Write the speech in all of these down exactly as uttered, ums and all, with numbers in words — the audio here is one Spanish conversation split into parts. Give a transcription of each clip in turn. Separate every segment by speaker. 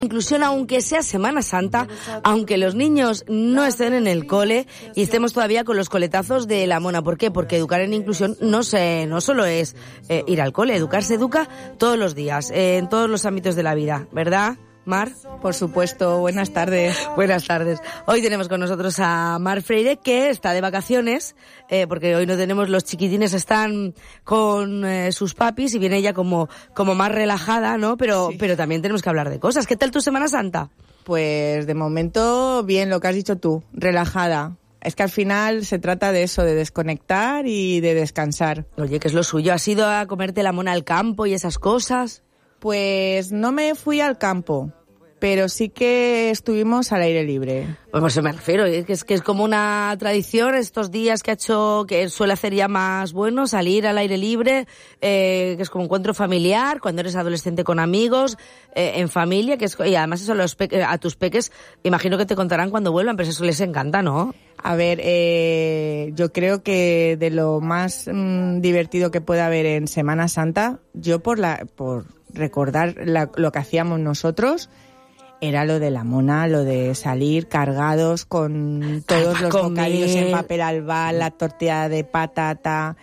Speaker 1: Inclusión, aunque sea Semana Santa, aunque los niños no estén en el cole y estemos todavía con los coletazos de la mona. ¿Por qué? Porque educar en inclusión no se, no solo es eh, ir al cole, educar se educa todos los días, eh, en todos los ámbitos de la vida, ¿verdad, Mar?
Speaker 2: Por supuesto, buenas tardes.
Speaker 1: Buenas tardes. Hoy tenemos con nosotros a Mar Freire, que está de vacaciones, eh, porque hoy no tenemos, los chiquitines están con eh, sus papis y viene ella como, como más relajada, ¿no? Pero, sí. pero también tenemos que hablar de cosas. ¿Qué tal tu Semana Santa?
Speaker 2: Pues de momento, bien, lo que has dicho tú, relajada. Es que al final se trata de eso, de desconectar y de descansar.
Speaker 1: Oye, ¿qué es lo suyo? ¿Has ido a comerte la mona al campo y esas cosas?
Speaker 2: Pues no me fui al campo, pero sí que estuvimos al aire libre.
Speaker 1: Pues me refiero, es que es, que es como una tradición estos días que ha hecho, que suele hacer ya más bueno, salir al aire libre, eh, que es como encuentro familiar, cuando eres adolescente con amigos, eh, en familia, que es, y además eso los pe- a tus peques, imagino que te contarán cuando vuelvan, pero eso les encanta, ¿no?
Speaker 2: A ver, eh, yo creo que de lo más mmm, divertido que puede haber en Semana Santa, yo por la, por recordar la, lo que hacíamos nosotros, era lo de la mona, lo de salir cargados con todos los bocadillos en papel albal, la tortilla de patata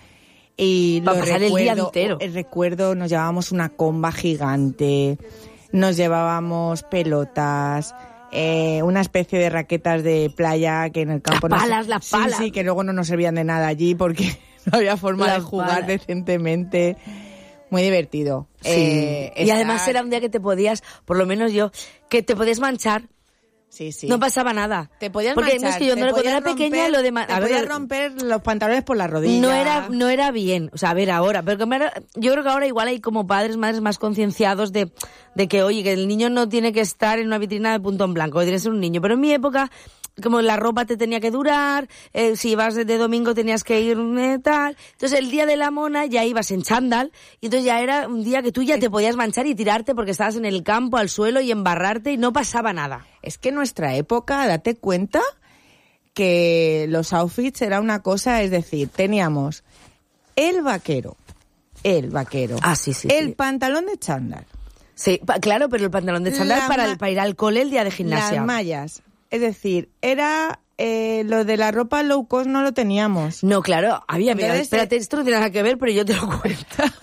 Speaker 2: y lo
Speaker 1: pasar el día
Speaker 2: recuerdo,
Speaker 1: entero.
Speaker 2: El recuerdo, nos llevábamos una comba gigante, nos llevábamos pelotas, eh, una especie de raquetas de playa que en el campo
Speaker 1: las palas,
Speaker 2: no,
Speaker 1: las palas.
Speaker 2: Sí, sí, que luego no nos servían de nada allí porque no había forma las de jugar palas. Decentemente. Muy divertido.
Speaker 1: Sí.
Speaker 2: Eh,
Speaker 1: y estar... además era un día que te podías, por lo menos yo, que te podías manchar.
Speaker 2: Sí, sí.
Speaker 1: No pasaba nada.
Speaker 2: Te podías
Speaker 1: Porque
Speaker 2: manchar.
Speaker 1: No es que yo no, cuando era
Speaker 2: romper,
Speaker 1: pequeña lo de ma-
Speaker 2: te
Speaker 1: a
Speaker 2: podías
Speaker 1: ver,
Speaker 2: romper los pantalones por la rodilla.
Speaker 1: No era no era bien, o sea, a ver ahora, pero yo creo que ahora igual hay como padres, madres más concienciados de de que oye, que el niño no tiene que estar en una vitrina de punto en blanco, tiene que ser un niño, pero en mi época como la ropa te tenía que durar, eh, si ibas de, de domingo tenías que ir eh, tal. Entonces el día de la mona ya ibas en chándal y entonces ya era un día que tú ya te podías manchar y tirarte porque estabas en el campo al suelo y embarrarte y no pasaba nada.
Speaker 2: Es que en nuestra época, date cuenta que los outfits era una cosa, es decir, teníamos el vaquero, el vaquero,
Speaker 1: ah, sí, sí,
Speaker 2: el
Speaker 1: sí.
Speaker 2: pantalón de chándal.
Speaker 1: Sí, pa- claro, pero el pantalón de chándal para, ma- el, para ir al cole el día de gimnasia.
Speaker 2: Las mallas. Es decir, era eh, lo de la ropa low cost no lo teníamos.
Speaker 1: No, claro, había, mira,
Speaker 2: Entonces,
Speaker 1: espérate, esto no tiene nada que ver, pero yo te lo cuento.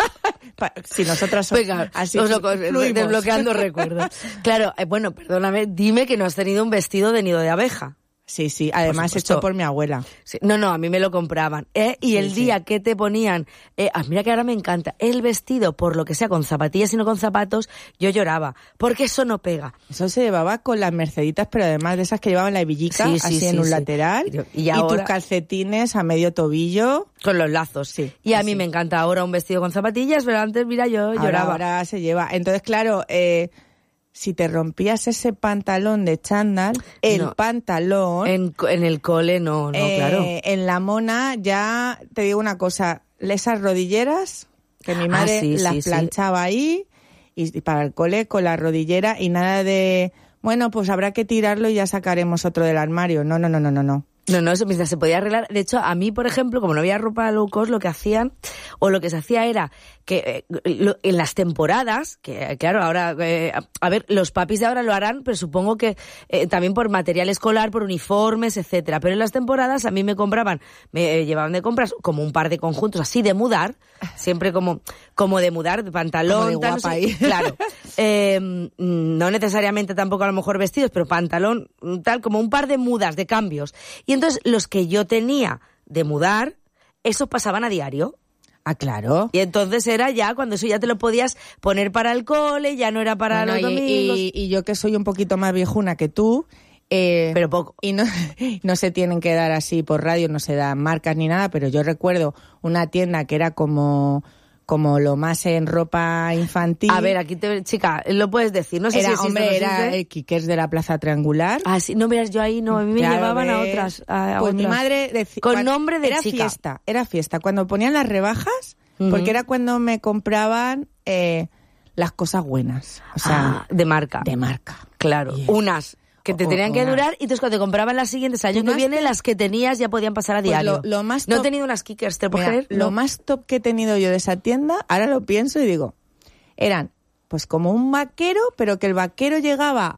Speaker 2: Si nosotras somos
Speaker 1: Venga,
Speaker 2: así
Speaker 1: os lo, desbloqueando recuerdos. Claro, eh, bueno, perdóname, dime que no has tenido un vestido de nido de abeja.
Speaker 2: Sí, sí, además hecho por mi abuela.
Speaker 1: Sí, no, no, a mí me lo compraban. ¿eh? Y sí, el día sí. que te ponían, eh, ah, mira que ahora me encanta, el vestido, por lo que sea, con zapatillas y no con zapatos, yo lloraba, porque eso no pega.
Speaker 2: Eso se llevaba con las merceditas, pero además de esas que llevaban la hebillica, sí, sí, así sí, en un sí. lateral, y, y, ahora, y tus calcetines a medio tobillo.
Speaker 1: Con los lazos,
Speaker 2: sí.
Speaker 1: Y a
Speaker 2: así.
Speaker 1: mí me encanta ahora un vestido con zapatillas, pero antes, mira, yo
Speaker 2: ahora,
Speaker 1: lloraba.
Speaker 2: Ahora se lleva. Entonces, claro, eh... si te rompías ese pantalón de chándal, el
Speaker 1: no,
Speaker 2: pantalón...
Speaker 1: En, en el cole no, no,
Speaker 2: eh,
Speaker 1: claro.
Speaker 2: En la mona ya, te digo una cosa, esas rodilleras, que mi madre
Speaker 1: ah, sí,
Speaker 2: las
Speaker 1: sí,
Speaker 2: planchaba
Speaker 1: sí.
Speaker 2: ahí, y, y para el cole con la rodillera, y nada de, bueno, pues habrá que tirarlo y ya sacaremos otro del armario. No, no, no, no, no, no.
Speaker 1: No, no, eso mientras se podía arreglar. De hecho, a mí, por ejemplo, como no había ropa low cost, lo que hacían, o lo que se hacía era que eh, lo, en las temporadas, que claro, ahora, eh, a ver, los papis de ahora lo harán, pero supongo que eh, también por material escolar, por uniformes, etcétera. Pero en las temporadas a mí me compraban, me eh, llevaban de compras como un par de conjuntos así de mudar, siempre como como de mudar, de pantalón,
Speaker 2: como de
Speaker 1: tal,
Speaker 2: guapa
Speaker 1: no sé,
Speaker 2: ahí.
Speaker 1: Claro. Eh, no necesariamente tampoco a lo mejor vestidos, pero pantalón, tal, como un par de mudas, de cambios. Y entonces los que yo tenía de mudar, esos pasaban a diario.
Speaker 2: Ah, claro.
Speaker 1: Y entonces era ya, cuando eso ya te lo podías poner para el cole, ya no era para
Speaker 2: bueno,
Speaker 1: los
Speaker 2: y,
Speaker 1: domingos.
Speaker 2: Y, y yo que soy un poquito más viejuna que tú... Eh,
Speaker 1: pero poco.
Speaker 2: Y no, no se tienen que dar así por radio, no se dan marcas ni nada, pero yo recuerdo una tienda que era como... como lo más en ropa infantil.
Speaker 1: A ver, aquí te, chica, lo puedes decir, no sé
Speaker 2: era,
Speaker 1: si existe,
Speaker 2: hombre,
Speaker 1: no
Speaker 2: era el Quiquers de la Plaza Triangular.
Speaker 1: Ah, sí, no veas, yo ahí no, a mí me
Speaker 2: claro,
Speaker 1: llevaban
Speaker 2: ves,
Speaker 1: a otras. A, a
Speaker 2: pues
Speaker 1: otras.
Speaker 2: mi madre decía...
Speaker 1: Con nombre de
Speaker 2: era
Speaker 1: chica.
Speaker 2: Era fiesta, era fiesta. Cuando ponían las rebajas, uh-huh. porque era cuando me compraban eh, las cosas buenas. O sea,
Speaker 1: ah, de marca.
Speaker 2: De marca.
Speaker 1: Claro,
Speaker 2: yeah.
Speaker 1: unas... que te tenían que durar, y entonces cuando te compraban las siguientes año que viene, las que tenías ya podían pasar a
Speaker 2: pues
Speaker 1: diario.
Speaker 2: Lo, lo más
Speaker 1: top, no he
Speaker 2: top,
Speaker 1: tenido unas Kickers, ¿te puedes creer?
Speaker 2: Lo
Speaker 1: no.
Speaker 2: más top que he tenido yo de esa tienda, ahora lo pienso y digo, eran pues como un vaquero, pero que el vaquero llegaba